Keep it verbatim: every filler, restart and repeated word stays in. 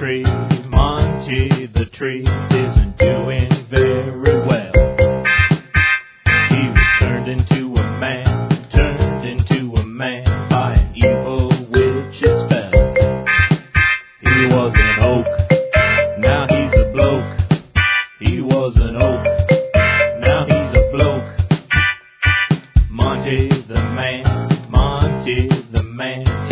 tree, Monty the tree isn't doing very well. He was turned into a man, turned into a man by an evil witch's spell. He was an oak, now he's a bloke. He was an oak, now he's a bloke. Monty the man, Monty the man.